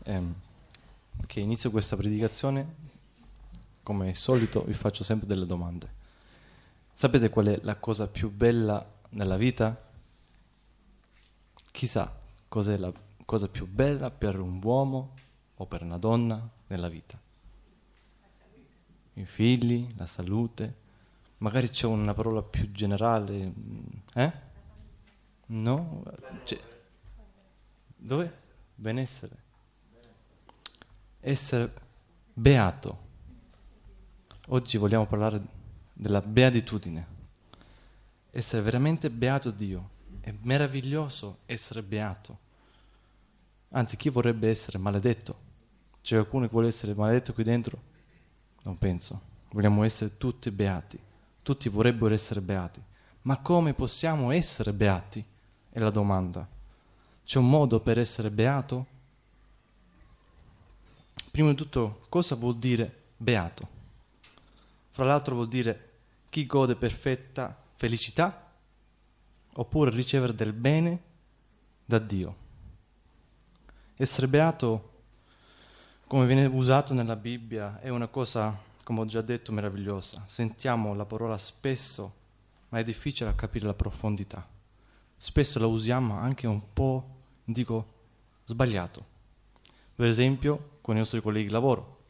che inizio questa predicazione, come al solito, vi faccio sempre delle domande. Sapete qual è la cosa più bella nella vita? Chissà cos'è la cosa più bella per un uomo o per una donna nella vita? I figli, la salute, magari c'è una parola più generale, No? Dove? Benessere. Essere beato. Oggi vogliamo parlare della beatitudine. Essere veramente beato Dio. È meraviglioso essere beato. Anzi, chi vorrebbe essere maledetto? C'è qualcuno che vuole essere maledetto qui dentro? Non penso. Vogliamo essere tutti beati. Tutti vorrebbero essere beati. Ma come possiamo essere beati? È la domanda. C'è un modo per essere beato? Prima di tutto, cosa vuol dire beato? Fra l'altro vuol dire chi gode perfetta felicità oppure ricevere del bene da Dio. Essere beato, come viene usato nella Bibbia, è una cosa, come ho già detto, meravigliosa. Sentiamo la parola spesso, ma è difficile capire la profondità. Spesso la usiamo anche un po', sbagliato. Per esempio, con i nostri colleghi di lavoro.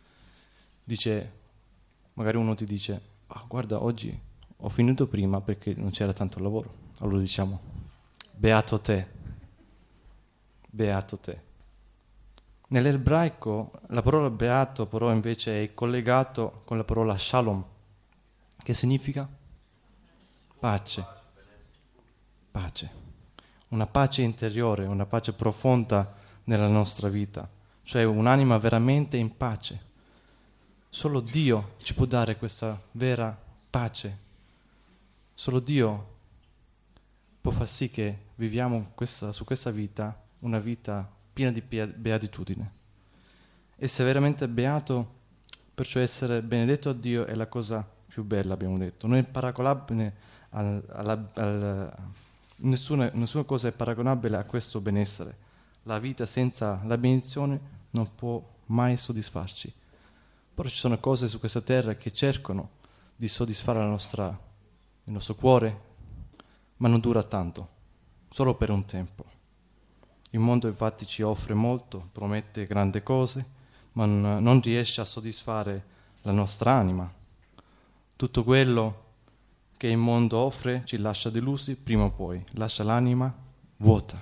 Magari uno ti dice, guarda, oggi ho finito prima perché non c'era tanto lavoro. Allora diciamo, beato te. Beato te. Nell'ebraico la parola beato però invece è collegato con la parola shalom, che significa pace. Pace. Una pace interiore, una pace profonda nella nostra vita, cioè un'anima veramente in pace. Solo Dio ci può dare questa vera pace. Solo Dio può far sì che viviamo su questa vita una vita piena di beatitudine. Essere veramente beato, perciò essere benedetto a Dio, è la cosa più bella, abbiamo detto. Non è paragonabile nessuna cosa è paragonabile a questo benessere. La vita senza la benedizione non può mai soddisfarci. Però ci sono cose su questa terra che cercano di soddisfare il nostro cuore, ma non dura tanto, solo per un tempo. Il mondo infatti ci offre molto, promette grandi cose, ma non riesce a soddisfare la nostra anima. Tutto quello che il mondo offre ci lascia delusi, prima o poi lascia l'anima vuota.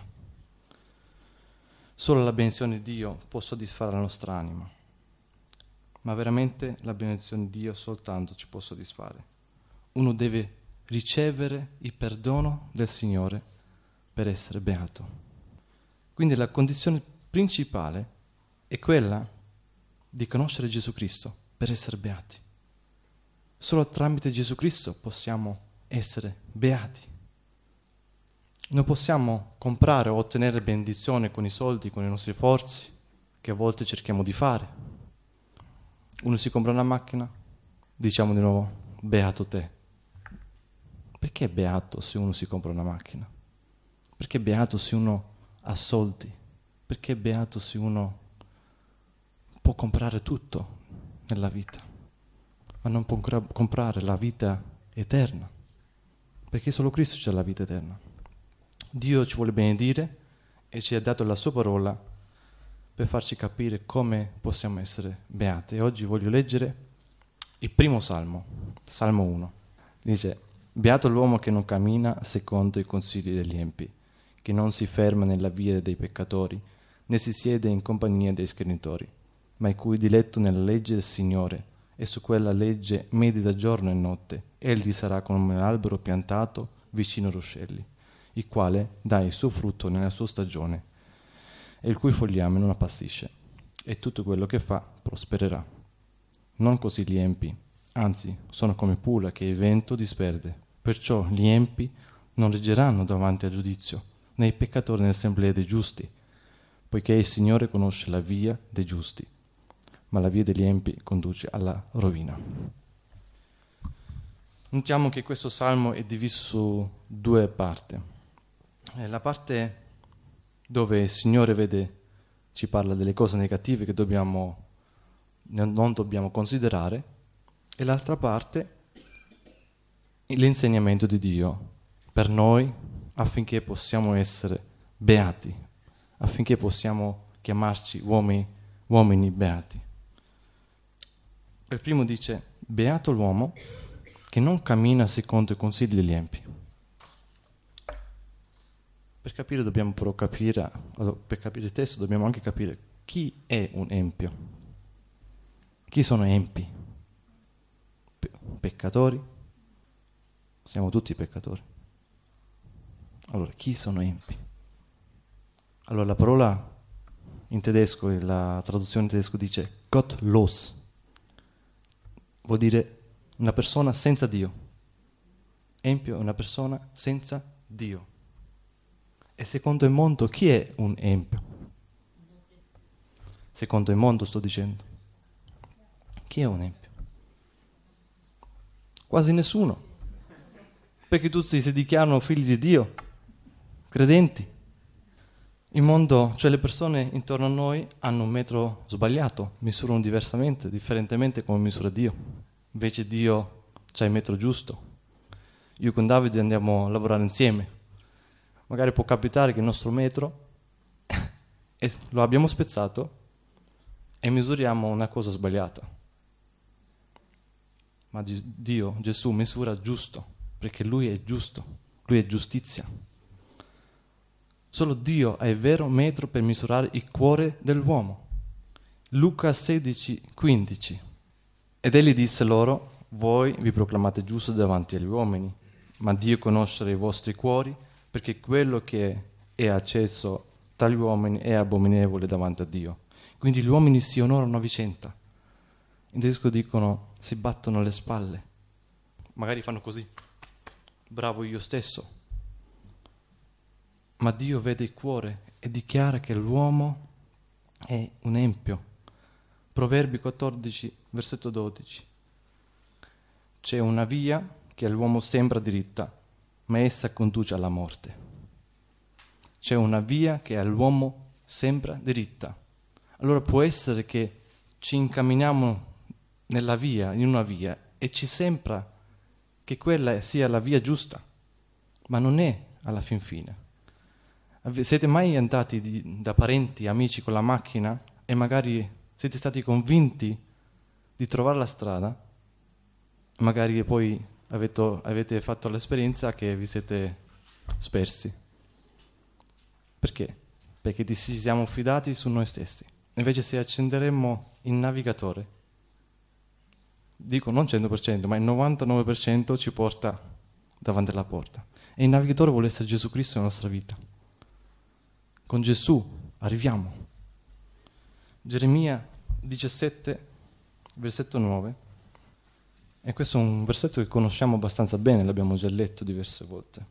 Solo la benedizione di Dio può soddisfare la nostra anima, ma veramente la benedizione di Dio soltanto ci può soddisfare. Uno deve ricevere il perdono del Signore per essere beato. Quindi la condizione principale è quella di conoscere Gesù Cristo per essere beati. Solo tramite Gesù Cristo possiamo essere beati. Non possiamo comprare o ottenere benedizione con i soldi, con i nostri forzi, che a volte cerchiamo di fare. Uno si compra una macchina, diciamo di nuovo, beato te. Perché beato se uno si compra una macchina? Perché beato se uno ha soldi? Perché beato se uno può comprare tutto nella vita? Ma non può comprare la vita eterna, perché solo Cristo c'è la vita eterna. Dio ci vuole benedire e ci ha dato la sua parola per farci capire come possiamo essere beati. E oggi voglio leggere il primo Salmo 1. Dice: beato l'uomo che non cammina secondo i consigli degli empi, che non si ferma nella via dei peccatori, né si siede in compagnia dei schernitori, ma il cui diletto nella legge del Signore, e su quella legge medita giorno e notte. Egli sarà come un albero piantato vicino ai ruscelli, il quale dà il suo frutto nella sua stagione, e il cui fogliame non appassisce, e tutto quello che fa prospererà. Non così gli empi, anzi sono come pula che il vento disperde. Perciò gli empi non reggeranno davanti al giudizio, né i peccatori nell'assemblea dei giusti, poiché il Signore conosce la via dei giusti, ma la via degli empi conduce alla rovina. Notiamo che questo salmo è diviso su due parti. La parte dove il Signore vede ci parla delle cose negative che non dobbiamo considerare, e l'altra parte l'insegnamento di Dio per noi affinché possiamo essere beati, affinché possiamo chiamarci uomini beati. Il primo dice: beato l'uomo che non cammina secondo i consigli degli empi. Per capire per capire il testo dobbiamo anche capire chi è un empio. Chi sono empi? Peccatori? Siamo tutti peccatori. Allora, chi sono empi? Allora, la parola in tedesco, la traduzione in tedesco dice gottlos. Vuol dire una persona senza Dio. Empio è una persona senza Dio. E secondo il mondo, chi è un empio? Secondo il mondo sto dicendo. Chi è un empio? Quasi nessuno. Perché tutti si dichiarano figli di Dio, credenti. Il mondo, cioè le persone intorno a noi, hanno un metro sbagliato, misurano differentemente come misura Dio. Invece Dio c'ha il metro giusto. Io con Davide andiamo a lavorare insieme. Magari può capitare che il nostro metro lo abbiamo spezzato e misuriamo una cosa sbagliata. Ma Dio, Gesù, misura giusto, perché Lui è giusto, Lui è giustizia. Solo Dio ha il vero metro per misurare il cuore dell'uomo. Luca 16,15. Ed egli disse loro: voi vi proclamate giusti davanti agli uomini, ma Dio conosce i vostri cuori, perché quello che è acceso tra gli uomini è abominevole davanti a Dio. Quindi gli uomini si onorano a vicenda. In tedesco dicono si battono alle spalle. Magari fanno così. Bravo io stesso. Ma Dio vede il cuore e dichiara che l'uomo è un empio. Proverbi 14, versetto 12. C'è una via che all'uomo sembra diritta, ma essa conduce alla morte. C'è una via che all'uomo sembra diritta. Allora può essere che ci incamminiamo in una via, e ci sembra che quella sia la via giusta, ma non è alla fin fine. Siete mai andati da parenti, amici con la macchina e magari siete stati convinti di trovare la strada, magari poi avete fatto l'esperienza che vi siete spersi. Perché? Perché ci siamo fidati su noi stessi. Invece se accenderemmo il navigatore, dico non 100%, ma il 99% ci porta davanti alla porta. E il navigatore vuole essere Gesù Cristo nella nostra vita. Con Gesù arriviamo. Geremia 17, versetto 9. E questo è un versetto che conosciamo abbastanza bene, l'abbiamo già letto diverse volte.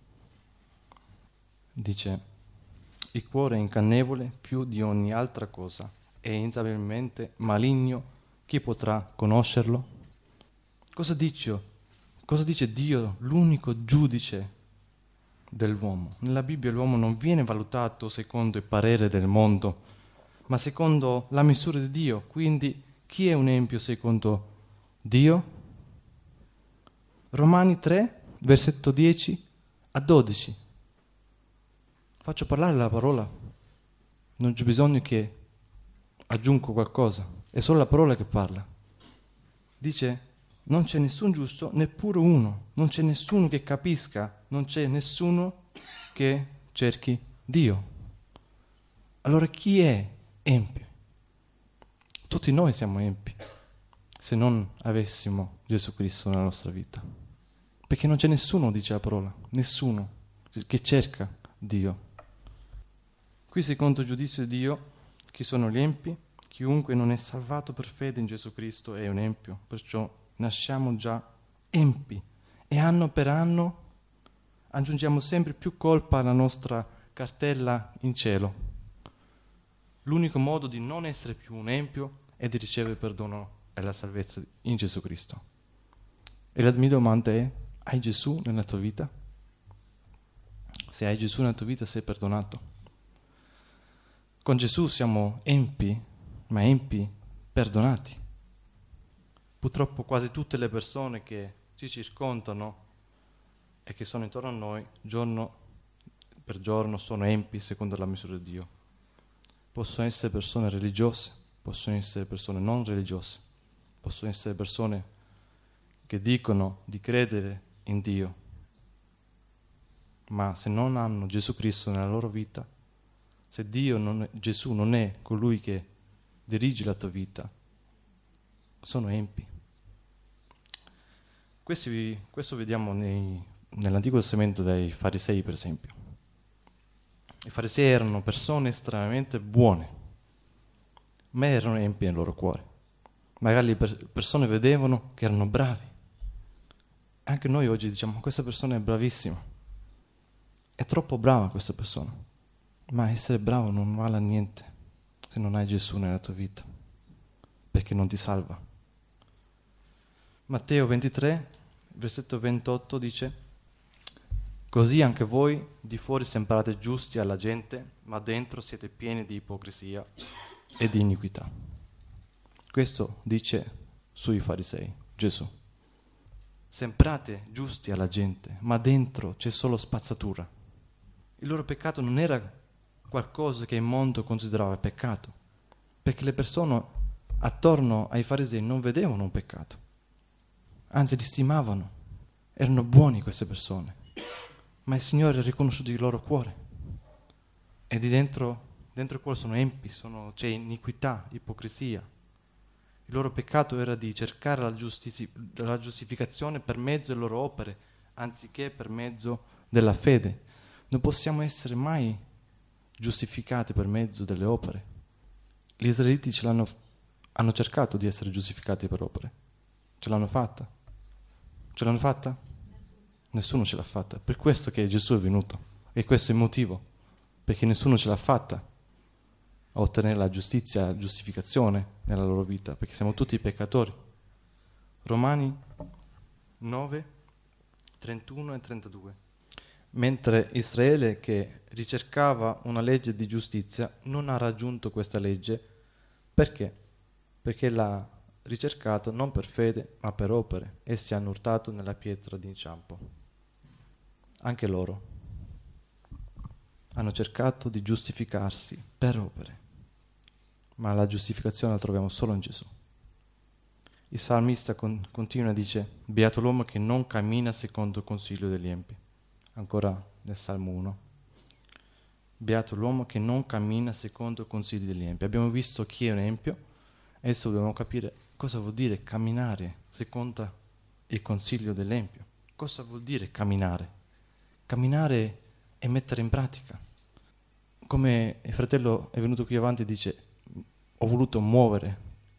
Dice: il cuore è ingannevole più di ogni altra cosa, è insapevolmente maligno, chi potrà conoscerlo? Cosa dice Dio, l'unico giudice dell'uomo? Nella Bibbia l'uomo non viene valutato secondo il parere del mondo, ma secondo la misura di Dio. Quindi chi è un empio secondo Dio? Romani 3, versetto 10 a 12. Faccio parlare la parola, non c'è bisogno che aggiungo qualcosa, è solo la parola che parla. Dice: non c'è nessun giusto, neppure uno, non c'è nessuno che capisca, non c'è nessuno che cerchi Dio. Allora chi è empio? Tutti noi siamo empi se non avessimo Gesù Cristo nella nostra vita, perché non c'è nessuno, dice la parola, nessuno che cerca Dio. Qui secondo il giudizio di Dio, chi sono gli empi? Chiunque non è salvato per fede in Gesù Cristo è un empio, perciò nasciamo già empi e anno per anno aggiungiamo sempre più colpa alla nostra cartella in cielo. L'unico modo di non essere più un empio è di ricevere perdono e la salvezza in Gesù Cristo. E la mia domanda è: hai Gesù nella tua vita? Se hai Gesù nella tua vita sei perdonato. Con Gesù siamo empi, ma empi perdonati. Purtroppo quasi tutte le persone che ci circondano e che sono intorno a noi, giorno per giorno, sono empi secondo la misura di Dio. Possono essere persone religiose, possono essere persone non religiose, possono essere persone che dicono di credere in Dio, ma se non hanno Gesù Cristo nella loro vita, se Gesù non è colui che dirige la tua vita, sono empi. Questo vediamo nell'Antico Testamento dai farisei, per esempio. I farisei erano persone estremamente buone, ma erano empi nel loro cuore. Magari le persone vedevano che erano bravi. Anche noi oggi diciamo, questa persona è bravissima, è troppo brava questa persona, ma essere bravo non vale a niente se non hai Gesù nella tua vita, perché non ti salva. Matteo 23, versetto 28 dice: così anche voi di fuori sembrate giusti alla gente, ma dentro siete pieni di ipocrisia e di iniquità. Questo dice sui farisei Gesù. Sembrate giusti alla gente, ma dentro c'è solo spazzatura. Il loro peccato non era qualcosa che il mondo considerava peccato, perché le persone attorno ai farisei non vedevano un peccato, anzi li stimavano, erano buoni queste persone, ma il Signore ha riconosciuto il loro cuore e di dentro il cuore sono empi, c'è iniquità, ipocrisia. Il loro peccato era di cercare la giustificazione per mezzo delle loro opere, anziché per mezzo della fede. Non possiamo essere mai giustificati per mezzo delle opere. Gli israeliti hanno cercato di essere giustificati per opere. Ce l'hanno fatta? Ce l'hanno fatta? Nessuno ce l'ha fatta. Per questo che Gesù è venuto. E questo è il motivo. Perché nessuno ce l'ha fatta a ottenere la giustificazione nella loro vita. Perché siamo tutti peccatori. Romani 9, 31 e 32. Mentre Israele, che ricercava una legge di giustizia, non ha raggiunto questa legge. Perché? Perché l'ha ricercato non per fede, ma per opere. Essi hanno urtato nella pietra d'inciampo. Anche loro hanno cercato di giustificarsi per opere, ma la giustificazione la troviamo solo in Gesù. Il salmista continua e dice: beato l'uomo che non cammina secondo il consiglio degli empi. Ancora nel Salmo 1. Beato l'uomo che non cammina secondo i consigli degli empi. Abbiamo visto chi è un empio, adesso dobbiamo capire cosa vuol dire camminare secondo il consiglio dell'empio. Cosa vuol dire camminare? Camminare è mettere in pratica. Come il fratello è venuto qui avanti e dice: ho dovuto muovere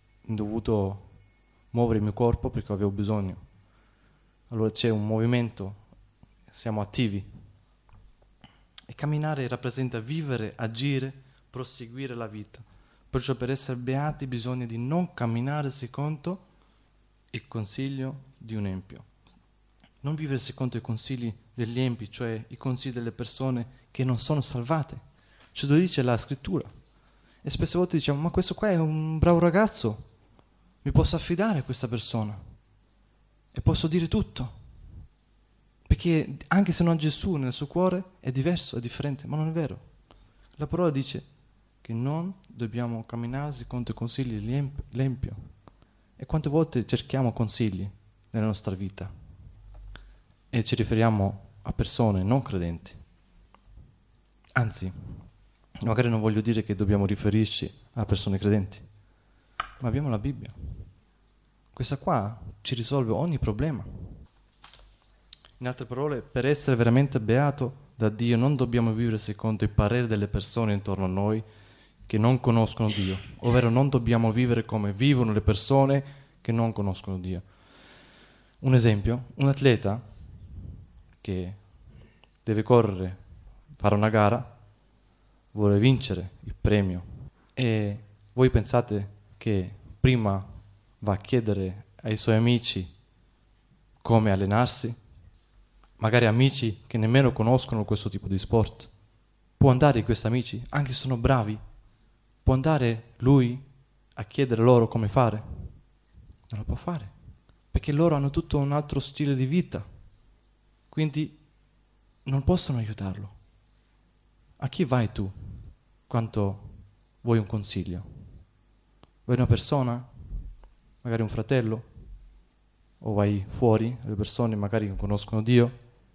il mio corpo perché avevo bisogno. Allora c'è un movimento, siamo attivi. E camminare rappresenta vivere, agire, proseguire la vita. Perciò per essere beati bisogna di non camminare secondo il consiglio di un empio. Non vivere secondo i consigli degli empi, cioè i consigli delle persone che non sono salvate. Ce lo dice la scrittura. E spesse volte diciamo: ma questo qua è un bravo ragazzo, mi posso affidare a questa persona e posso dire tutto. Perché anche se non ha Gesù nel suo cuore è diverso, è differente, ma non è vero. La parola dice che non dobbiamo camminare secondo i consigli dell'empio. E quante volte cerchiamo consigli nella nostra vita e ci riferiamo a persone non credenti. Anzi, magari non voglio dire che dobbiamo riferirci a persone credenti, ma abbiamo la Bibbia. Questa qua ci risolve ogni problema. In altre parole, per essere veramente beato da Dio non dobbiamo vivere secondo il parere delle persone intorno a noi che non conoscono Dio, ovvero non dobbiamo vivere come vivono le persone che non conoscono Dio. Un esempio, un atleta che deve correre, fare una gara, vuole vincere il premio e voi pensate che prima va a chiedere ai suoi amici come allenarsi? Magari amici che nemmeno conoscono questo tipo di sport. Può andare di questi amici, anche se sono bravi, Può andare lui a chiedere loro come fare? Non lo può fare, perché loro hanno tutto un altro stile di vita, quindi non possono aiutarlo. A chi vai tu quando vuoi un consiglio? Vuoi una persona? Magari un fratello? O vai fuori, le persone magari non conoscono Dio?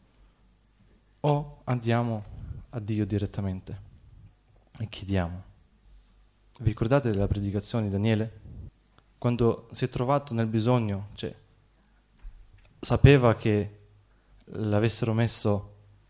O andiamo a Dio direttamente e chiediamo? Vi ricordate della predicazione di Daniele? Quando si è trovato nel bisogno, sapeva che l'avessero messo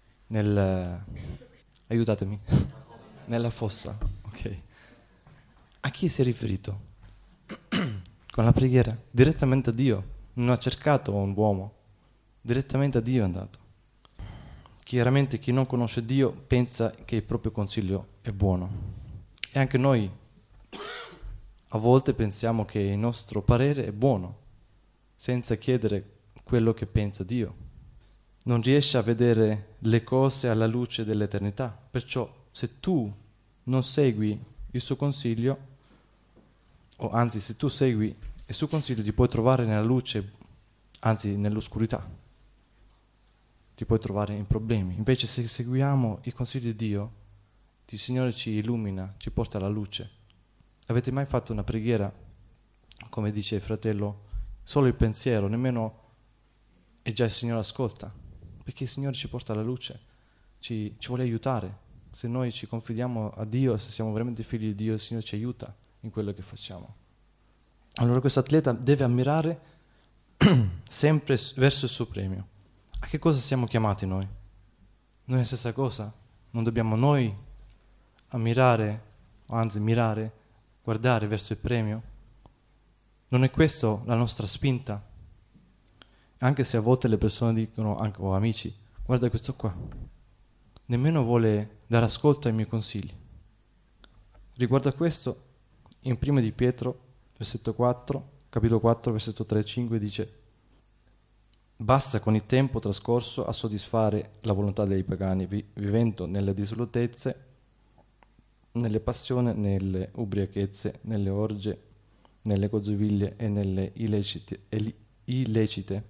aiutatemi, nella fossa, ok. A chi si è riferito? Con la preghiera, direttamente a Dio. Non ha cercato un uomo, direttamente a Dio è andato. Chiaramente chi non conosce Dio pensa che il proprio consiglio è buono. E anche noi a volte pensiamo che il nostro parere è buono, senza chiedere quello che pensa Dio. Non riesce a vedere le cose alla luce dell'eternità. Perciò se tu non segui il suo consiglio, o anzi se tu segui il suo consiglio ti puoi trovare nella luce, anzi nell'oscurità, ti puoi trovare in problemi. Invece se seguiamo i consigli di Dio, il Signore ci illumina, ci porta alla luce. Avete mai fatto una preghiera, come dice il fratello, solo il pensiero, nemmeno e già il Signore ascolta? Perché il Signore ci porta alla luce, ci vuole aiutare. Se noi ci confidiamo a Dio, se siamo veramente figli di Dio, il Signore ci aiuta in quello che facciamo. Allora questo atleta deve ammirare sempre verso il suo premio. A che cosa siamo chiamati noi? Noi è la stessa cosa? Non dobbiamo noi ammirare, o anzi mirare, guardare verso il premio? Non è questo la nostra spinta? Anche se a volte le persone dicono, anche o amici, guarda questo qua, nemmeno vuole dare ascolto ai miei consigli. Riguardo a questo, in 1 di Pietro, versetto 4, capitolo 4, versetto 3 e 5, dice: basta con il tempo trascorso a soddisfare la volontà dei pagani, vivendo nelle dissolutezze, nelle passioni, nelle ubriachezze, nelle orge, nelle gozoviglie e nelle illecite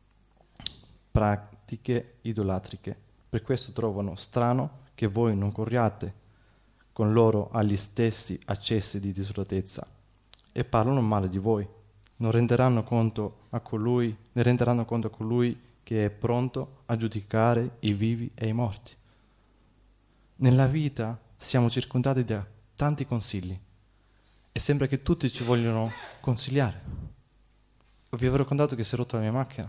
pratiche idolatriche. Per questo trovano strano che voi non corriate con loro agli stessi accessi di dissolutezza e parlano male di voi. Ne renderanno conto a colui che è pronto a giudicare i vivi e i morti. Nella vita siamo circondati da tanti consigli e sembra che tutti ci vogliono consigliare. Vi avevo raccontato che si è rotta la mia macchina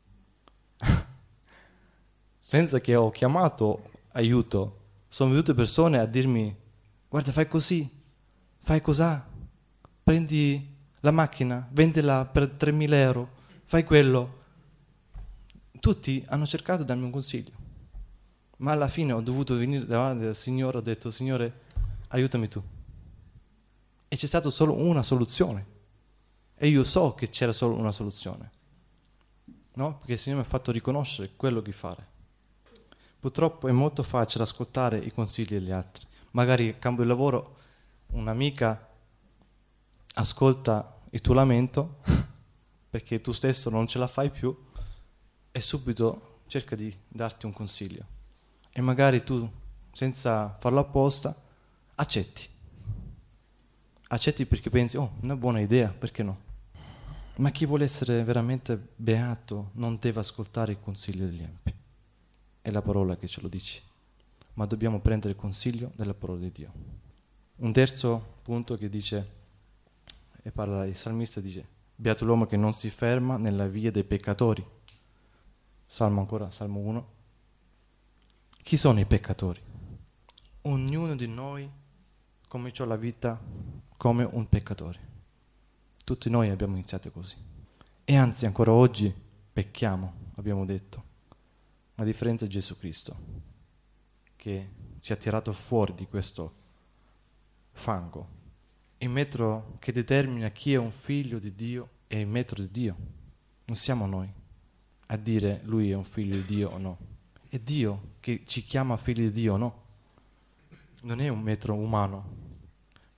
senza che ho chiamato aiuto. Sono venute persone a dirmi: guarda, fai così, fai cos'ha, prendi la macchina, vendila per 3.000 euro, fai quello. Tutti hanno cercato di darmi un consiglio, ma alla fine ho dovuto venire davanti al Signore, ho detto: Signore, aiutami tu. E c'è stata solo una soluzione, e io so che c'era solo una soluzione, no? Perché il Signore mi ha fatto riconoscere quello che fare. Purtroppo è molto facile ascoltare i consigli degli altri. Magari a cambio di lavoro un'amica ascolta il tuo lamento perché tu stesso non ce la fai più e subito cerca di darti un consiglio. E magari tu, senza farlo apposta, accetti perché pensi: oh, una buona idea, perché no? Ma chi vuole essere veramente beato non deve ascoltare il consiglio degli empi. È la parola che ce lo dice. Ma dobbiamo prendere il consiglio della parola di Dio. Un terzo punto che dice, e parla il salmista, dice: beato l'uomo che non si ferma nella via dei peccatori. Salmo 1. Chi sono i peccatori? Ognuno di noi cominciò la vita come un peccatore. Tutti noi abbiamo iniziato così. E anzi ancora oggi pecchiamo, abbiamo detto. Ma a differenza di Gesù Cristo, che ci ha tirato fuori di questo fango, il metro che determina chi è un figlio di Dio è il metro di Dio. Non siamo noi a dire lui è un figlio di Dio o no. È Dio che ci chiama figli di Dio o no. Non è un metro umano.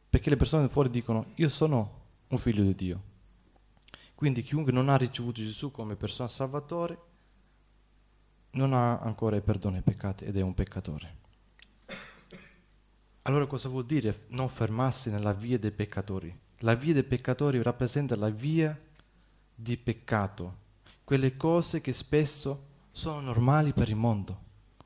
Perché le persone fuori dicono, io sono un figlio di Dio. Quindi chiunque non ha ricevuto Gesù come persona salvatore non ha ancora il perdono dei peccati ed è un peccatore. Allora cosa vuol dire non fermarsi nella via dei peccatori? La via dei peccatori rappresenta la via di peccato, quelle cose che spesso sono normali per il mondo.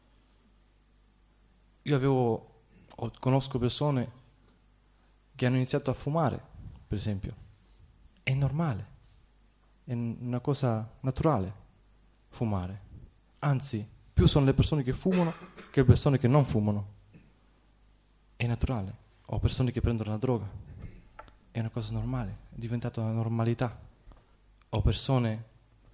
Conosco persone che hanno iniziato a fumare, per esempio. È normale, è una cosa naturale fumare. Anzi, più sono le persone che fumano che le persone che non fumano. È naturale. O persone che prendono la droga. È una cosa normale, è diventata una normalità. O persone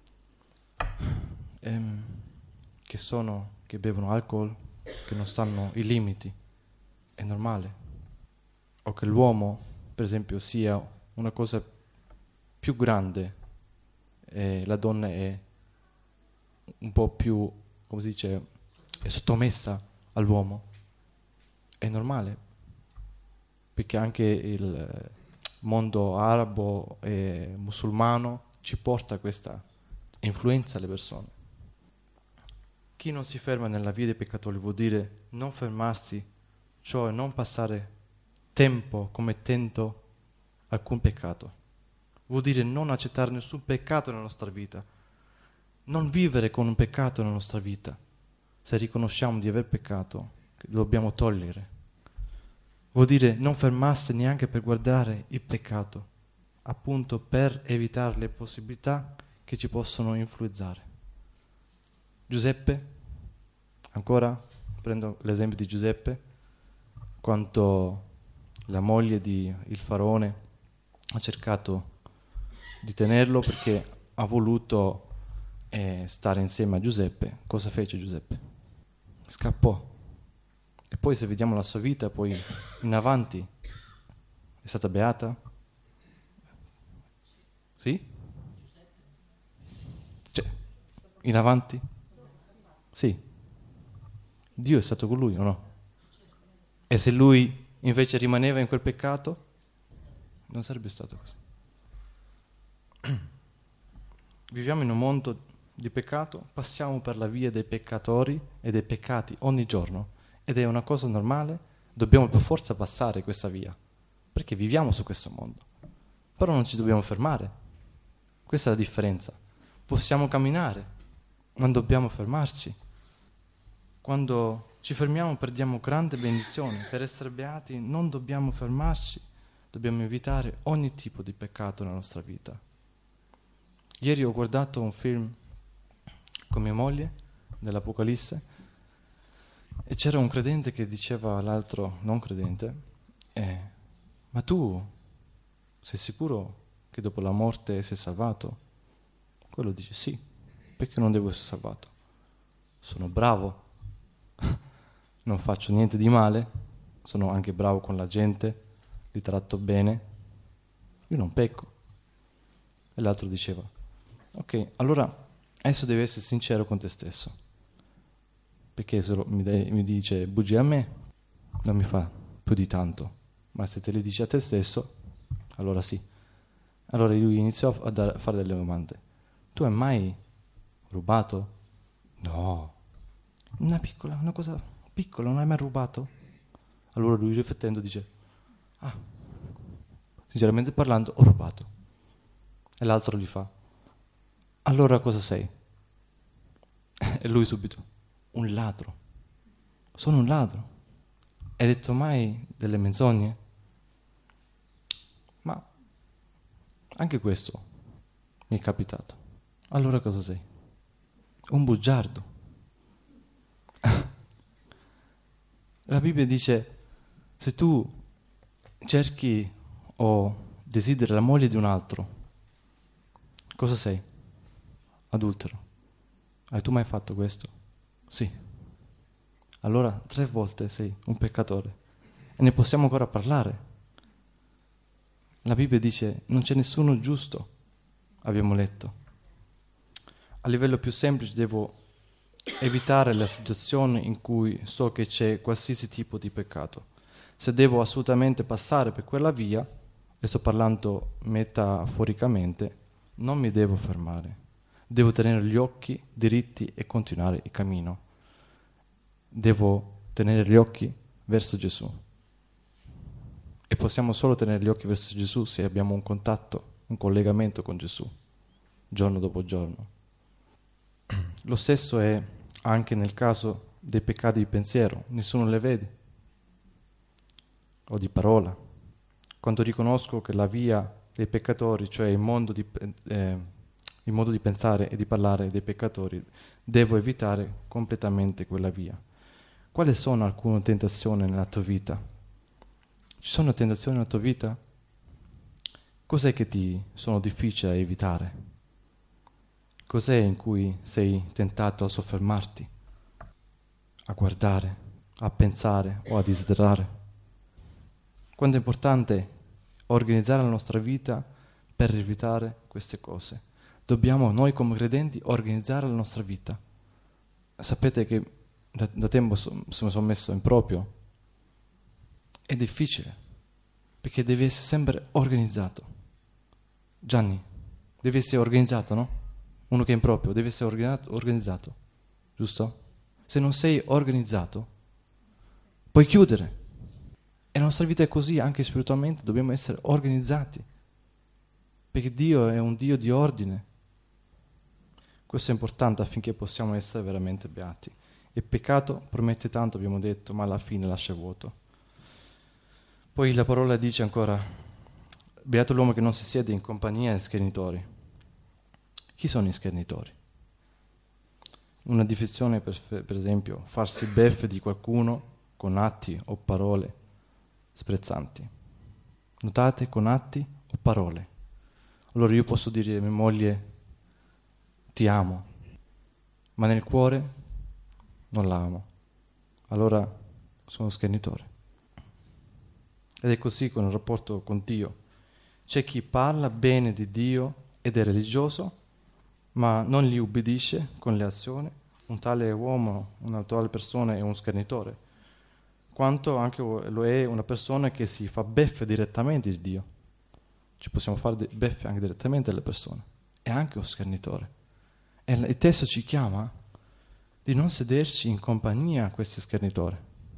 che bevono alcol, che non stanno i limiti. È normale. O che l'uomo, per esempio, sia una cosa più grande e la donna è un po' più, come si dice, è sottomessa all'uomo. È normale, perché anche il mondo arabo e musulmano ci porta questa influenza alle persone. Chi non si ferma nella via dei peccatori vuol dire non fermarsi, cioè non passare tempo commettendo alcun peccato. Vuol dire non accettare nessun peccato nella nostra vita, non vivere con un peccato nella nostra vita. Se riconosciamo di aver peccato, lo dobbiamo togliere. Vuol dire non fermarsi neanche per guardare il peccato, appunto per evitare le possibilità che ci possono influenzare. Giuseppe, ancora prendo l'esempio di Giuseppe, quando la moglie di il faraone ha cercato di tenerlo perché ha voluto stare insieme a Giuseppe, cosa fece Giuseppe? Scappò. E poi se vediamo la sua vita, poi in avanti, è stata beata? Sì? Cioè, in avanti? Sì. Dio è stato con lui o no? E se lui invece rimaneva in quel peccato, non sarebbe stato così. Viviamo in un mondo di peccato, passiamo per la via dei peccatori e dei peccati ogni giorno ed è una cosa normale, dobbiamo per forza passare questa via, perché viviamo su questo mondo. Però non ci dobbiamo fermare, questa è la differenza. Possiamo camminare, non dobbiamo fermarci. Quando ci fermiamo perdiamo grande benedizione. Per essere beati non dobbiamo fermarci, dobbiamo evitare ogni tipo di peccato nella nostra vita. Ieri ho guardato un film con mia moglie dell'Apocalisse e c'era un credente che diceva all'altro non credente ma tu sei sicuro che dopo la morte sei salvato? Quello dice sì, perché non devo essere salvato? Sono bravo, non faccio niente di male, sono anche bravo con la gente, li tratto bene, io non pecco. E l'altro diceva ok, allora adesso devi essere sincero con te stesso, perché se mi dice bugie a me non mi fa più di tanto, ma se te le dici a te stesso allora sì. Allora lui iniziò a fare delle domande. Tu hai mai rubato? No. Una cosa piccola, non hai mai rubato? Allora lui riflettendo dice sinceramente parlando ho rubato. E l'altro gli fa allora cosa sei? E lui subito un ladro. Sono un ladro. Hai detto mai delle menzogne? Ma anche questo mi è capitato. Allora cosa sei? Un bugiardo. La Bibbia dice se tu cerchi o desideri la moglie di un altro, cosa sei? Adultero. Hai tu mai fatto questo? Sì. Allora 3 volte sei un peccatore. E ne possiamo ancora parlare. La Bibbia dice non c'è nessuno giusto, abbiamo letto. A livello più semplice devo evitare la situazione in cui so che c'è qualsiasi tipo di peccato. Se devo assolutamente passare per quella via, e sto parlando metaforicamente, non mi devo fermare. Devo tenere gli occhi diritti e continuare il cammino. Devo tenere gli occhi verso Gesù. E possiamo solo tenere gli occhi verso Gesù se abbiamo un contatto, un collegamento con Gesù, giorno dopo giorno. Lo stesso è anche nel caso dei peccati di pensiero, nessuno le vede, o di parola. Quando riconosco che la via dei peccatori, cioè il modo di pensare e di parlare dei peccatori, devo evitare completamente quella via. Quali sono alcune tentazioni nella tua vita? Ci sono tentazioni nella tua vita? Cos'è che ti sono difficili da evitare? Cos'è in cui sei tentato a soffermarti, a guardare, a pensare o a desiderare? Quanto è importante organizzare la nostra vita per evitare queste cose. Dobbiamo, noi come credenti, organizzare la nostra vita. Sapete che da tempo mi sono messo in proprio. È difficile, perché deve essere sempre organizzato. Gianni, deve essere organizzato, no? Uno che è in proprio deve essere organizzato, giusto? Se non sei organizzato, puoi chiudere. E la nostra vita è così, anche spiritualmente dobbiamo essere organizzati, perché Dio è un Dio di ordine. Questo è importante affinché possiamo essere veramente beati. Il peccato promette tanto, abbiamo detto, ma alla fine lascia vuoto. Poi la parola dice ancora: beato l'uomo che non si siede in compagnia di schernitori. Chi sono i schernitori? Una definizione, per esempio, farsi beffe di qualcuno con atti o parole sprezzanti. Notate, con atti o parole. Allora io posso dire a mia moglie ti amo, ma nel cuore non la amo. Allora sono schernitore. Ed è così con il rapporto con Dio. C'è chi parla bene di Dio ed è religioso, ma non gli ubbidisce con le azioni. Un tale uomo, una tale persona è un schernitore, quanto anche lo è una persona che si fa beffe direttamente di Dio. Ci possiamo fare beffe anche direttamente alle persone. È anche un schernitore. E il testo ci chiama di non sederci in compagnia a questi schernitori.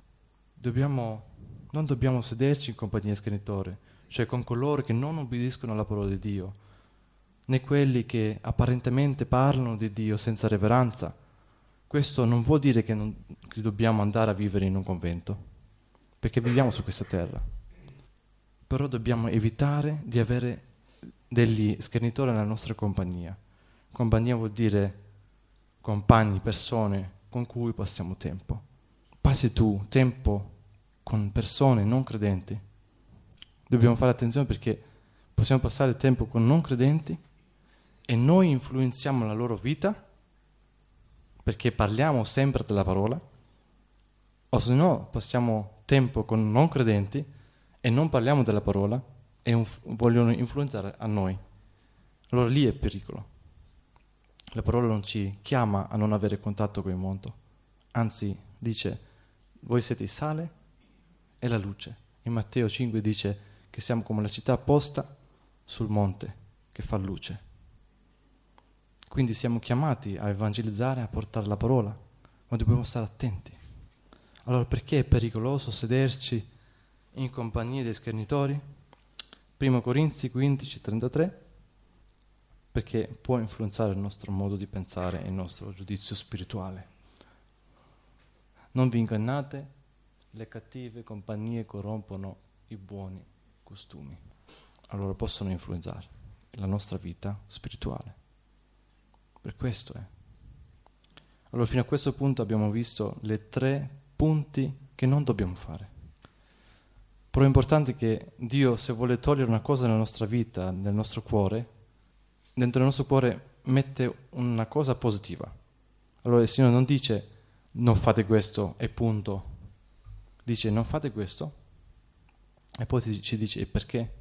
Non dobbiamo sederci in compagnia di schernitori, cioè con coloro che non obbediscono alla parola di Dio, né quelli che apparentemente parlano di Dio senza reverenza. Questo non vuol dire che dobbiamo andare a vivere in un convento, perché viviamo su questa terra. Però dobbiamo evitare di avere degli schernitori nella nostra compagnia. Compagnia vuol dire compagni, persone con cui passiamo tempo. Passi tu tempo con persone non credenti. Dobbiamo fare attenzione perché possiamo passare tempo con non credenti e noi influenziamo la loro vita perché parliamo sempre della parola, o se no passiamo tempo con non credenti e non parliamo della parola e vogliono influenzare a noi. Allora lì è pericolo. La parola non ci chiama a non avere contatto con il mondo, anzi dice voi siete il sale e la luce. In Matteo 5 dice che siamo come la città posta sul monte che fa luce. Quindi siamo chiamati a evangelizzare, a portare la parola, ma dobbiamo stare attenti. Allora perché è pericoloso sederci in compagnia dei schernitori? 1 Corinzi 15:33, perché può influenzare il nostro modo di pensare e il nostro giudizio spirituale. Non vi ingannate, le cattive compagnie corrompono i buoni costumi. Allora possono influenzare la nostra vita spirituale. Per questo è. Allora fino a questo punto abbiamo visto le 3 punti che non dobbiamo fare. Però è importante che Dio, se vuole togliere una cosa nella nostra vita, nel nostro cuore, dentro il nostro cuore mette una cosa positiva. Allora il Signore non dice non fate questo e punto. Dice non fate questo e poi ci dice perché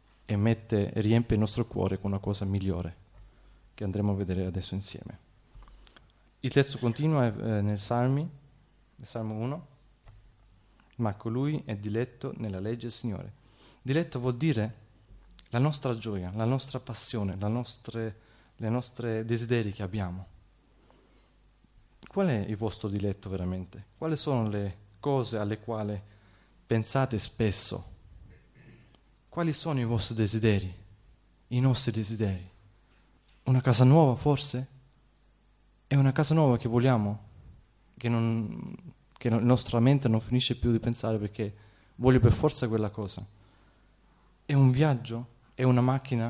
e riempie il nostro cuore con una cosa migliore che andremo a vedere adesso insieme. Il testo continua nel Salmo 1 ma colui è diletto nella legge del Signore. Diletto vuol dire la nostra gioia, la nostra passione, le nostre desideri che abbiamo. Qual è il vostro diletto veramente? Quali sono le cose alle quali pensate spesso? Quali sono i vostri desideri? I nostri desideri? Una casa nuova forse? È una casa nuova che vogliamo? Che la nostra mente non finisce più di pensare perché voglio per forza quella cosa. È un viaggio? È una macchina?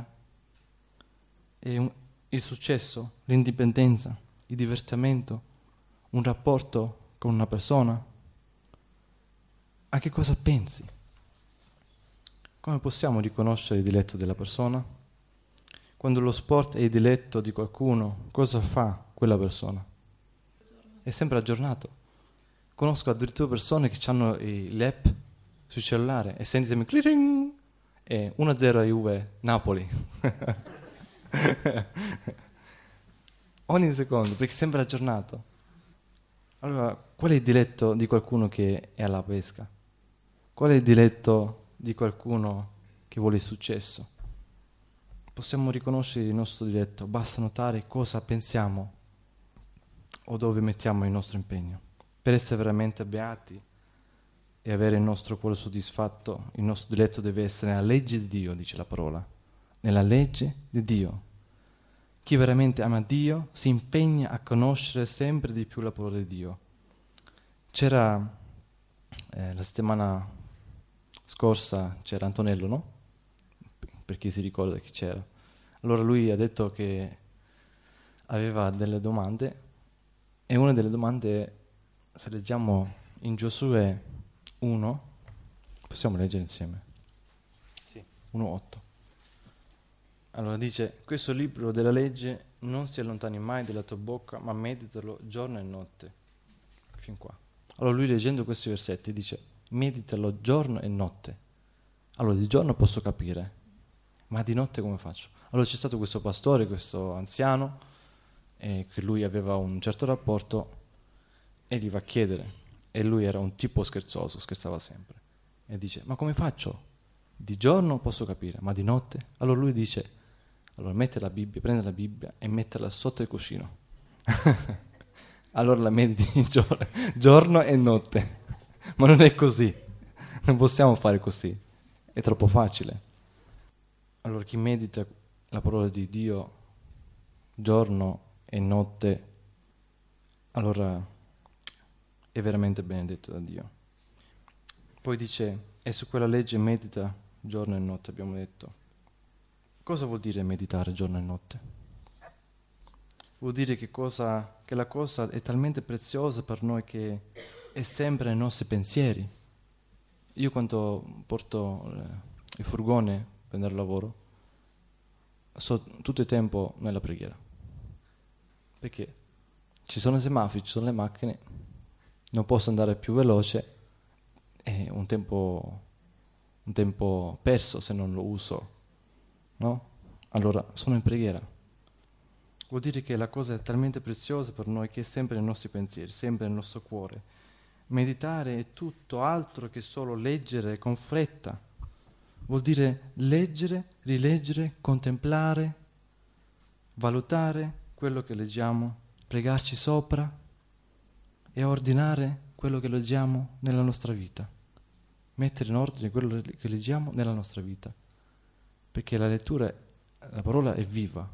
È il successo? L'indipendenza? Il divertimento? Un rapporto con una persona? A che cosa pensi? Come possiamo riconoscere il diletto della persona? Quando lo sport è il diletto di qualcuno, cosa fa quella persona? È sempre aggiornato. Conosco addirittura persone che hanno l'app sul cellulare e senti sempre cliring e 1-0 Juve Napoli. Ogni secondo, perché è sempre aggiornato. Allora, qual è il diletto di qualcuno che è alla pesca? Qual è il diletto di qualcuno che vuole il successo? Possiamo riconoscere il nostro diletto, basta notare cosa pensiamo o dove mettiamo il nostro impegno. Per essere veramente beati e avere il nostro cuore soddisfatto, il nostro diletto deve essere nella legge di Dio, dice la parola, nella legge di Dio. Chi veramente ama Dio si impegna a conoscere sempre di più la parola di Dio. C'era la settimana scorsa, c'era Antonello, no? Per chi si ricorda che c'era. Allora lui ha detto che aveva delle domande e una delle domande è, se leggiamo in Giosuè 1, possiamo leggere insieme? Sì. 1:8. Allora dice, questo libro della legge non si allontani mai dalla tua bocca, ma meditalo giorno e notte. Fin qua. Allora lui leggendo questi versetti dice, meditalo giorno e notte. Allora di giorno posso capire, ma di notte come faccio? Allora c'è stato questo pastore, questo anziano, che lui aveva un certo rapporto e gli va a chiedere. E lui era un tipo scherzoso, scherzava sempre. E dice, ma come faccio? Di giorno posso capire, ma di notte? Allora lui dice, allora mette la Bibbia, prende la Bibbia e metterla sotto il cuscino. Allora la mediti giorno e notte. Ma non è così. Non possiamo fare così. È troppo facile. Allora chi medita la parola di Dio giorno e notte, allora è veramente benedetto da Dio. Poi dice, e su quella legge medita giorno e notte, abbiamo detto. Cosa vuol dire meditare giorno e notte? Vuol dire che la cosa è talmente preziosa per noi che è sempre nei nostri pensieri. Io quando porto il furgone per andare al lavoro, sto tutto il tempo nella preghiera. Perché ci sono i semafori, ci sono le macchine, non posso andare più veloce, è un tempo perso se non lo uso, no? Allora sono in preghiera. Vuol dire che la cosa è talmente preziosa per noi che è sempre nei nostri pensieri, sempre nel nostro cuore. Meditare è tutto altro che solo leggere con fretta. Vuol dire leggere, rileggere, contemplare, valutare quello che leggiamo, pregarci sopra e ordinare quello che leggiamo nella nostra vita. Mettere in ordine quello che leggiamo nella nostra vita. Perché la lettura, la parola è viva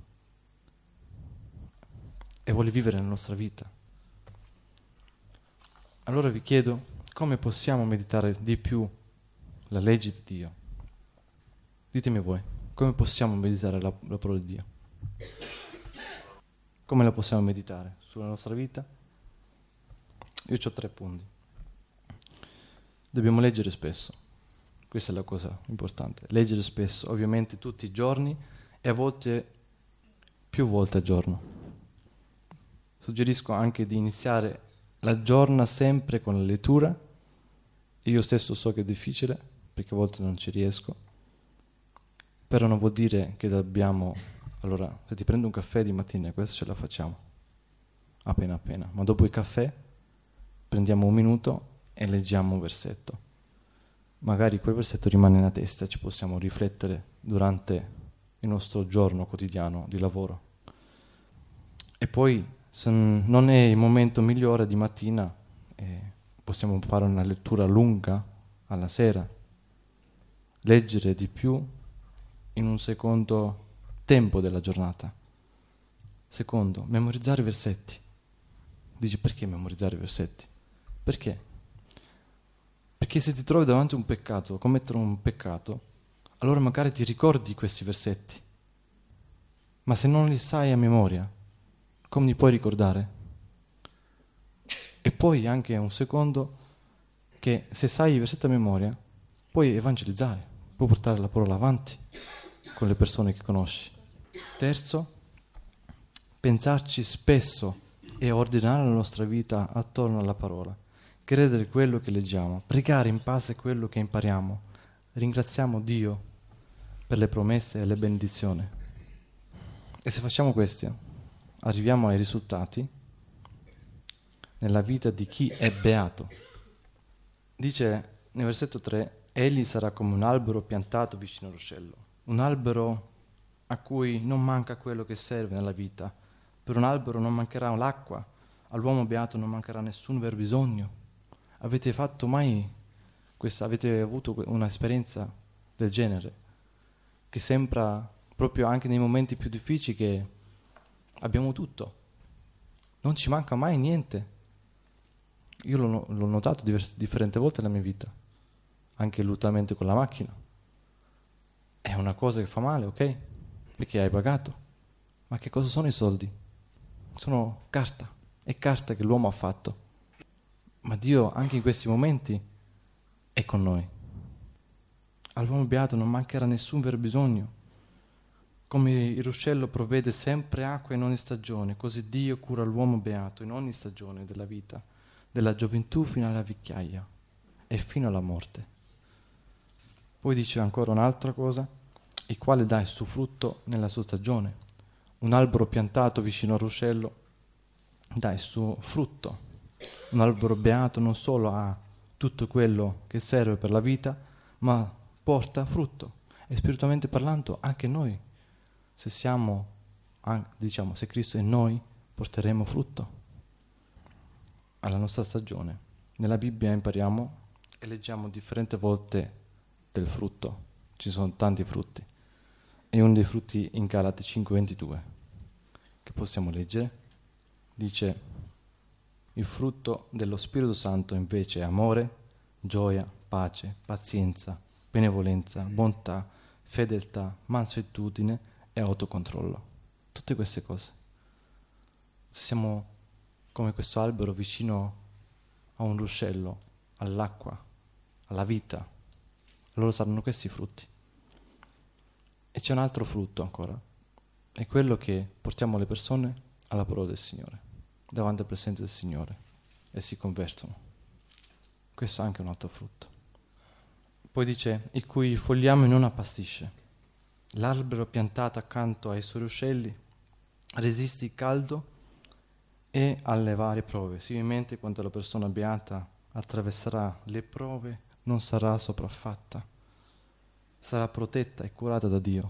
e vuole vivere nella nostra vita. Allora vi chiedo, come possiamo meditare di più la legge di Dio? Ditemi voi, come possiamo meditare la parola di Dio? Come la possiamo meditare sulla nostra vita? Io ho 3 punti. Dobbiamo leggere spesso, questa è la cosa importante. Leggere spesso, ovviamente tutti i giorni e a volte più volte al giorno. Suggerisco anche di iniziare la giornata sempre con la lettura. Io stesso so che è difficile, perché a volte non ci riesco, però non vuol dire che dobbiamo... Allora, se ti prendo un caffè di mattina, questo ce la facciamo, appena, ma dopo il caffè prendiamo un minuto e leggiamo un versetto. Magari quel versetto rimane nella testa e ci possiamo riflettere durante il nostro giorno quotidiano di lavoro. E poi, se non è il momento migliore di mattina, possiamo fare una lettura lunga alla sera, leggere di più in un secondo tempo della giornata. Secondo, memorizzare i versetti. Dici, perché memorizzare i versetti? Perché? Perché se ti trovi davanti a un peccato, commettere un peccato, allora magari ti ricordi questi versetti. Ma se non li sai a memoria, come li puoi ricordare? E poi anche un secondo, che se sai i versetti a memoria, puoi evangelizzare, puoi portare la parola avanti con le persone che conosci. Terzo, pensarci spesso e ordinare la nostra vita attorno alla parola, credere quello che leggiamo, pregare in base a quello che impariamo, ringraziamo Dio per le promesse e le benedizioni. E se facciamo questo, arriviamo ai risultati nella vita di chi è beato. Dice nel versetto 3, egli sarà come un albero piantato vicino al ruscello, un albero a cui non manca quello che serve nella vita. Per un albero non mancherà l'acqua, all'uomo beato non mancherà nessun aver bisogno. Avete fatto mai questa? Avete avuto un'esperienza del genere? Che sembra proprio anche nei momenti più difficili che abbiamo tutto. Non ci manca mai niente. Io l'ho notato differenti volte nella mia vita, anche lutamente con la macchina. È una cosa che fa male, ok? Perché hai pagato. Ma che cosa sono i soldi? Sono carta, è carta che l'uomo ha fatto. Ma Dio anche in questi momenti è con noi. All'uomo beato non mancherà nessun vero bisogno. Come il ruscello provvede sempre acqua in ogni stagione, così Dio cura l'uomo beato in ogni stagione della vita, dalla gioventù fino alla vecchiaia e fino alla morte. Poi dice ancora un'altra cosa, il quale dà il suo frutto nella sua stagione. Un albero piantato vicino al ruscello dà il suo frutto. Un albero beato non solo ha tutto quello che serve per la vita, ma porta frutto. E spiritualmente parlando anche noi, se siamo, diciamo, se Cristo è in noi, porteremo frutto alla nostra stagione. Nella Bibbia impariamo e leggiamo differenti volte del frutto. Ci sono tanti frutti. E uno dei frutti in Galati 5:22 che possiamo leggere dice: il frutto dello Spirito Santo invece è amore, gioia, pace, pazienza, benevolenza, bontà, fedeltà, mansuetudine e autocontrollo. Tutte queste cose. Se siamo come questo albero vicino a un ruscello, all'acqua, alla vita, allora saranno questi frutti. E c'è un altro frutto ancora, è quello che portiamo le persone alla parola del Signore, davanti alla presenza del Signore, e si convertono. Questo è anche un altro frutto. Poi dice, il cui fogliame non appastisce. L'albero piantato accanto ai suoi ruscelli resiste il caldo e alle varie prove. Similmente, quando la persona beata attraverserà le prove, non sarà sopraffatta, sarà protetta e curata da Dio.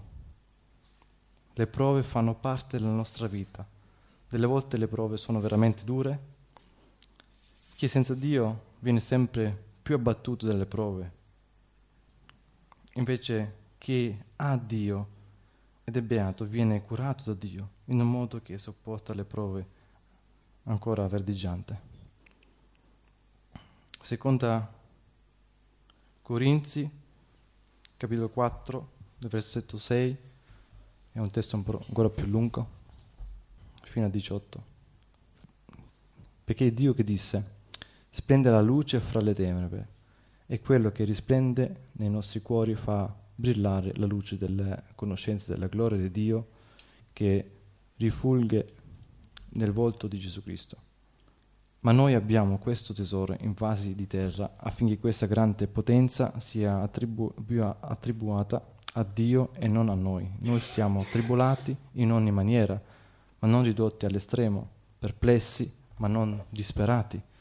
Le prove fanno parte della nostra vita. Delle volte le prove sono veramente dure. Chi è senza Dio viene sempre più abbattuto dalle prove. Invece chi ha Dio ed è beato viene curato da Dio in un modo che sopporta le prove ancora verdeggiante. Seconda Corinzi, capitolo 4, versetto 6, è un testo ancora più lungo, fino a 18. Perché è Dio che disse: splende la luce fra le tenebre, e quello che risplende nei nostri cuori fa brillare la luce della conoscenza della gloria di Dio che rifulge nel volto di Gesù Cristo. Ma noi abbiamo questo tesoro in vasi di terra, affinché questa grande potenza sia attribuata a Dio e non a noi. Noi siamo tribolati in ogni maniera, ma non ridotti all'estremo, perplessi, ma non disperati,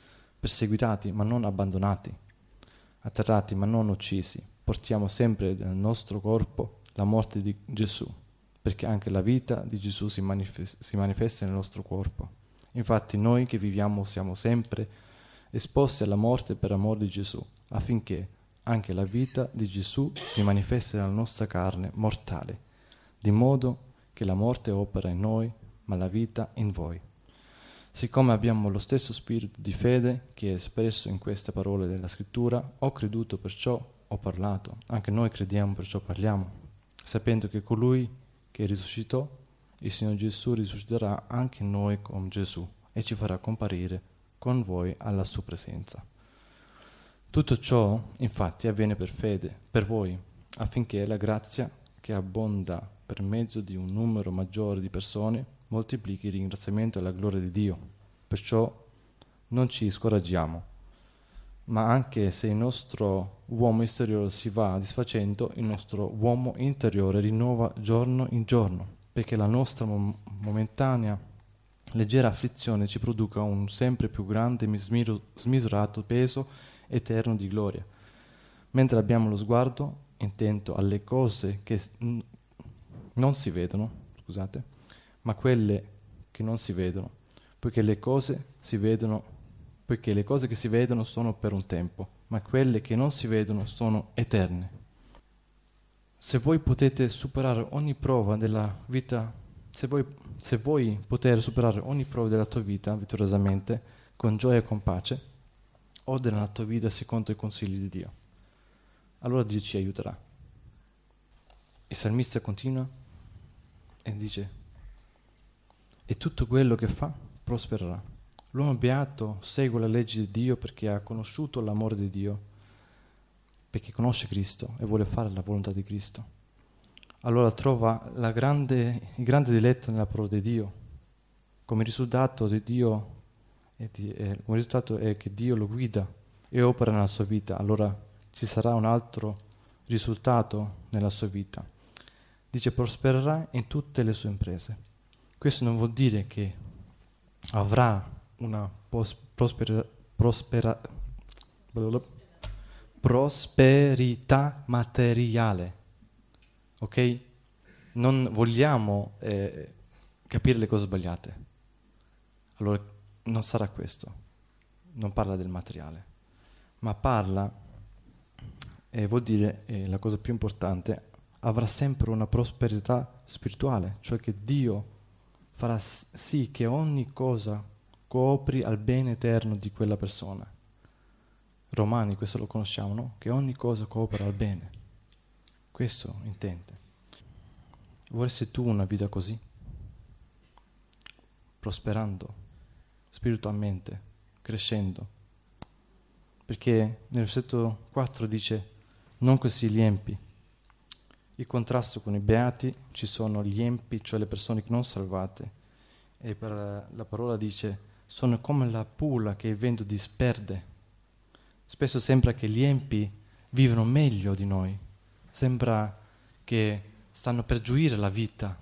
perseguitati ma non abbandonati, atterrati ma non uccisi. Portiamo sempre nel nostro corpo la morte di Gesù, perché anche la vita di Gesù si manifesta nel nostro corpo. Infatti noi che viviamo siamo sempre esposti alla morte per amor di Gesù, affinché anche la vita di Gesù si manifesti nella nostra carne mortale, di modo che la morte opera in noi, ma la vita in voi. Siccome abbiamo lo stesso spirito di fede che è espresso in queste parole della Scrittura, ho creduto, perciò ho parlato. Anche noi crediamo, perciò parliamo, sapendo che colui che risuscitò, il Signore Gesù, risusciterà anche noi con Gesù e ci farà comparire con voi alla sua presenza. Tutto ciò, infatti, avviene per fede, per voi, affinché la grazia che abbonda per mezzo di un numero maggiore di persone moltiplichi il ringraziamento e la gloria di Dio. Perciò non ci scoraggiamo, ma anche se il nostro uomo esteriore si va disfacendo, il nostro uomo interiore rinnova giorno in giorno, perché la nostra momentanea leggera afflizione ci produca un sempre più grande e smisurato peso eterno di gloria, mentre abbiamo lo sguardo intento alle cose che non si vedono, ma quelle che non si vedono, poiché le cose che si vedono sono per un tempo, ma quelle che non si vedono sono eterne. Se voi potete superare ogni prova della vita, se vuoi poter superare ogni prova della tua vita vittoriosamente, con gioia e con pace, ordina la tua vita secondo i consigli di Dio. Allora Dio ci aiuterà. Il salmista continua e dice: e tutto quello che fa prospererà. L'uomo beato segue la legge di Dio perché ha conosciuto l'amore di Dio, perché conosce Cristo e vuole fare la volontà di Cristo. Allora trova il grande diletto nella parola di Dio. Come risultato è che Dio lo guida e opera nella sua vita. Allora ci sarà un altro risultato nella sua vita. Dice: prospererà in tutte le sue imprese. Questo non vuol dire che avrà una prosperità materiale, ok? Non vogliamo capire le cose sbagliate. Allora non sarà questo, non parla del materiale, ma parla, vuol dire, la cosa più importante, avrà sempre una prosperità spirituale, cioè che Dio farà sì che ogni cosa cooperi al bene eterno di quella persona. Romani, questo lo conosciamo, no? Che ogni cosa coopera al bene. Questo intende. Vorresti tu una vita così? Prosperando spiritualmente, crescendo. Perché nel versetto 4 dice: non così gli empi. Il contrasto con i beati, ci sono gli empi, cioè le persone non salvate, e per la parola dice: sono come la pula che il vento disperde. Spesso sembra che gli empi vivono meglio di noi, sembra che stanno per gioire la vita,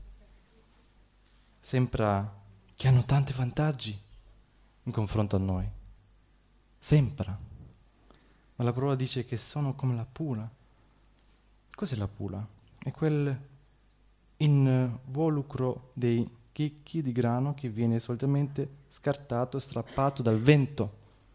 sembra che hanno tanti vantaggi in confronto a noi, sembra, ma la parola dice che sono come la pula. Cos'è la pula? È quel involucro dei chicchi di grano che viene solitamente scartato e strappato dal vento.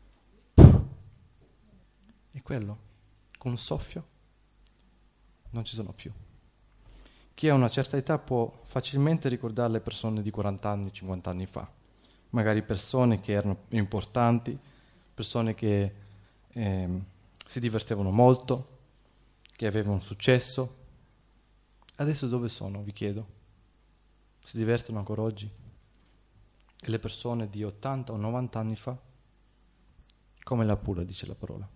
E quello, con un soffio, non ci sono più. Chi ha una certa età può facilmente ricordare le persone di 40 anni, 50 anni fa. Magari persone che erano importanti, persone che si divertivano molto, che avevano successo. Adesso dove sono, vi chiedo? Si divertono ancora oggi? E le persone di 80 o 90 anni fa? Come la pula, dice la parola.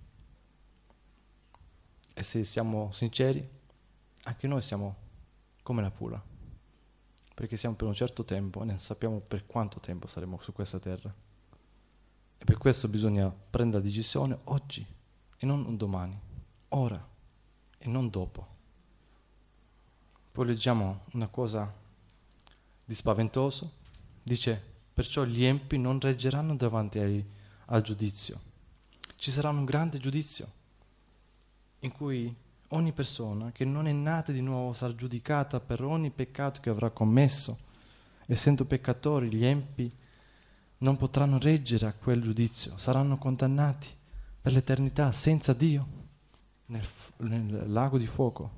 E se siamo sinceri, anche noi siamo come la pula, perché siamo per un certo tempo e non sappiamo per quanto tempo saremo su questa terra. E per questo bisogna prendere la decisione oggi e non un domani, ora e non dopo. Poi leggiamo una cosa di spaventoso, dice: perciò gli empi non reggeranno davanti al giudizio. Ci sarà un grande giudizio in cui ogni persona che non è nata di nuovo sarà giudicata per ogni peccato che avrà commesso. Essendo peccatori, gli empi non potranno reggere a quel giudizio, saranno condannati per l'eternità senza Dio nel lago di fuoco.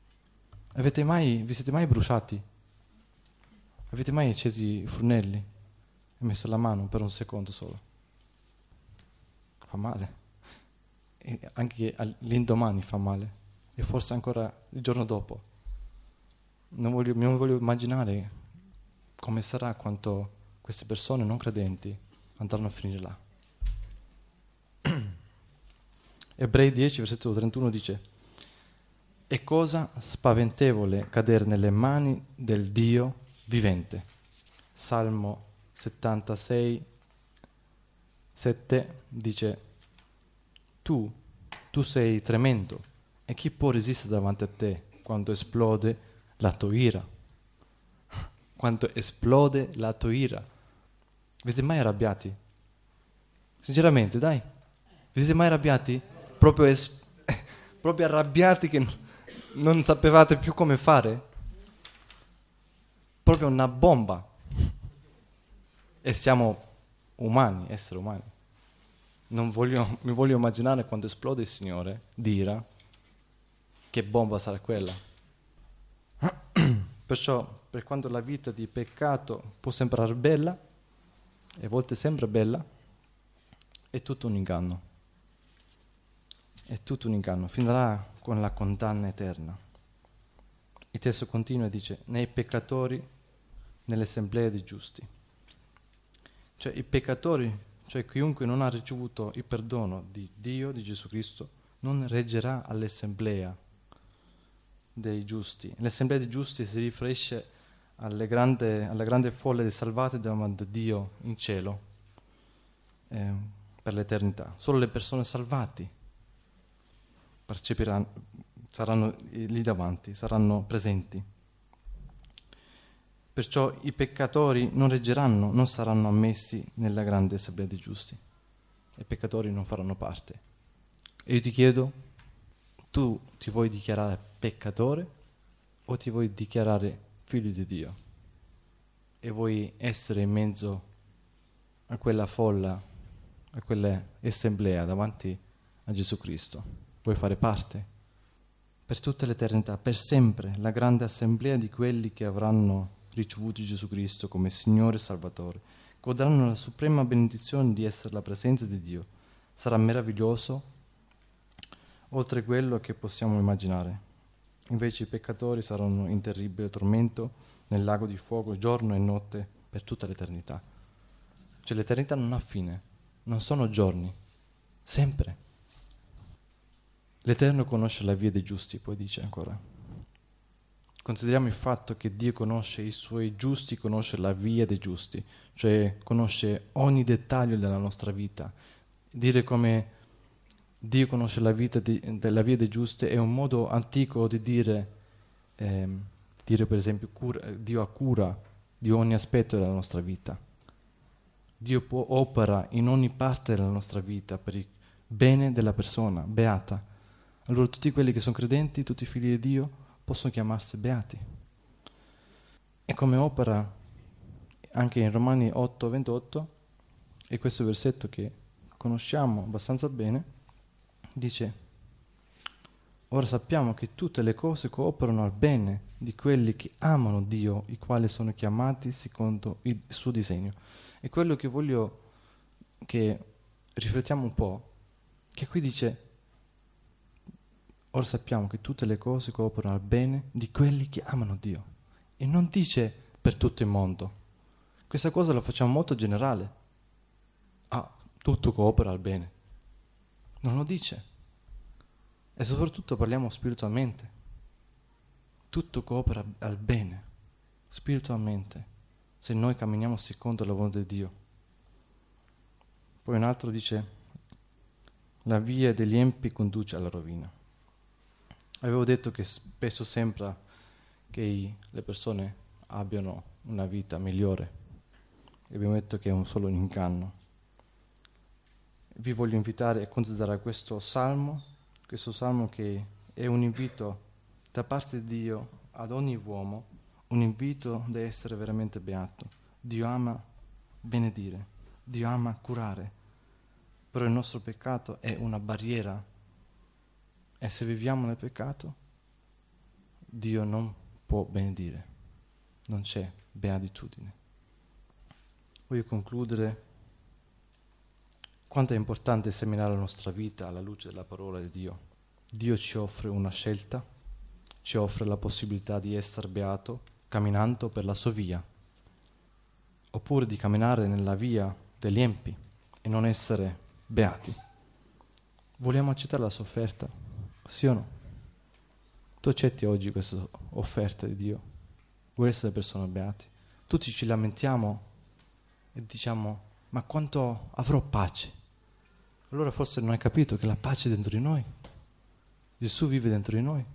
Vi siete mai bruciati? Avete mai accesi i fornelli e messo la mano per un secondo solo? Fa male. E anche l'indomani fa male. E forse ancora il giorno dopo. Non voglio immaginare come sarà quando queste persone non credenti andranno a finire là. Ebrei 10, versetto 31 dice: è cosa spaventevole cadere nelle mani del Dio vivente. Salmo 76, 7 dice: tu sei tremendo, e chi può resistere davanti a te quando esplode la tua ira? Quando esplode la tua ira. Vi siete mai arrabbiati? Sinceramente, dai. Vi siete mai arrabbiati? Proprio arrabbiati che non sapevate più come fare? Proprio una bomba. E siamo umani, esseri umani. Mi voglio immaginare quando esplode il Signore di ira, che bomba sarà quella. Perciò, per quanto la vita di peccato può sembrare bella, e a volte sembra bella, è tutto un inganno. È tutto un inganno, finirà con la condanna eterna. Il testo continua e dice: nei peccatori, nell'assemblea dei giusti. Cioè i peccatori, cioè chiunque non ha ricevuto il perdono di Dio, di Gesù Cristo, non reggerà all'assemblea dei giusti. L'assemblea dei giusti si riferisce alla grande folla dei salvati davanti a Dio in cielo per l'eternità. Solo le persone salvate parteciperanno, saranno lì davanti, saranno presenti. Perciò i peccatori non reggeranno, non saranno ammessi nella grande assemblea dei giusti. I peccatori non faranno parte. E io ti chiedo, tu ti vuoi dichiarare peccatore o ti vuoi dichiarare figlio di Dio? E vuoi essere in mezzo a quella folla, a quella assemblea davanti a Gesù Cristo? Vuoi fare parte? Per tutta l'eternità, per sempre, la grande assemblea di quelli che avranno ricevuto Gesù Cristo come Signore e Salvatore, godranno la suprema benedizione di essere la presenza di Dio. Sarà meraviglioso, oltre quello che possiamo immaginare. Invece i peccatori saranno in terribile tormento nel lago di fuoco giorno e notte per tutta l'eternità. Cioè l'eternità non ha fine, non sono giorni, sempre. L'Eterno conosce la via dei giusti, poi dice ancora. Consideriamo il fatto che Dio conosce i suoi giusti, conosce la via dei giusti, cioè conosce ogni dettaglio della nostra vita. Dire come Dio conosce la della via dei giusti è un modo antico di dire per esempio Dio ha cura di ogni aspetto della nostra vita. Dio opera in ogni parte della nostra vita per il bene della persona, beata. Allora tutti quelli che sono credenti, tutti i figli di Dio, possono chiamarsi beati. E come opera anche in Romani 8:28, e questo versetto che conosciamo abbastanza bene, dice: ora sappiamo che tutte le cose cooperano al bene di quelli che amano Dio, i quali sono chiamati secondo il suo disegno. E quello che voglio che riflettiamo un po', che qui dice: ora sappiamo che tutte le cose cooperano al bene di quelli che amano Dio. E non dice per tutto il mondo. Questa cosa la facciamo molto generale. Tutto coopera al bene. Non lo dice. E soprattutto parliamo spiritualmente. Tutto coopera al bene, spiritualmente, se noi camminiamo secondo la volontà di Dio. Poi un altro dice: la via degli empi conduce alla rovina. Avevo detto che spesso sembra che le persone abbiano una vita migliore. E abbiamo detto che è solo un inganno. vi voglio invitare a considerare questo salmo che è un invito da parte di Dio ad ogni uomo, un invito da essere veramente beato. Dio ama benedire, Dio ama curare, però il nostro peccato è una barriera e se viviamo nel peccato Dio non può benedire, non c'è beatitudine. Voglio concludere. Quanto è importante esaminare la nostra vita alla luce della parola di Dio. Dio ci offre una scelta, ci offre la possibilità di essere beato camminando per la sua via, oppure di camminare nella via degli empi e non essere beati. Vogliamo accettare la sua offerta? Sì o no? Tu accetti oggi questa offerta di Dio? Vuoi essere persone beate? Tutti ci lamentiamo e diciamo: ma quanto avrò pace? Allora forse non hai capito che la pace è dentro di noi. Gesù vive dentro di noi.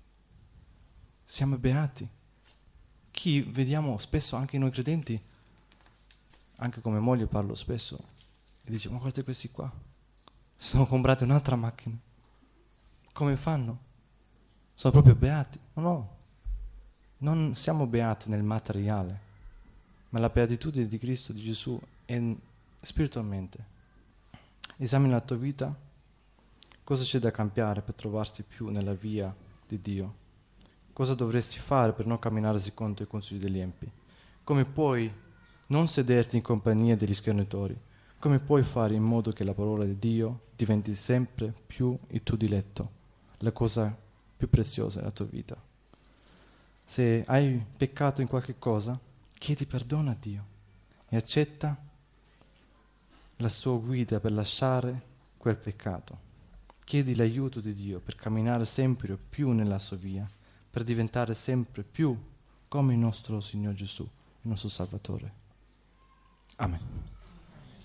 Siamo beati. Chi vediamo spesso anche noi credenti, anche come moglie parlo spesso, e dice: ma guarda questi qua, sono comprati un'altra macchina. Come fanno? Sono proprio beati. No, non siamo beati nel materiale, ma la beatitudine di Cristo, di Gesù, è spiritualmente. Esamina la tua vita, cosa c'è da cambiare per trovarti più nella via di Dio? Cosa dovresti fare per non camminare secondo i consigli degli empi? Come puoi non sederti in compagnia degli schernitori? Come puoi fare in modo che la parola di Dio diventi sempre più il tuo diletto, la cosa più preziosa della tua vita? Se hai peccato in qualche cosa, chiedi perdono a Dio e accetta la sua guida per lasciare quel peccato. Chiedi l'aiuto di Dio per camminare sempre più nella sua via, per diventare sempre più come il nostro Signore Gesù, il nostro Salvatore. Amen.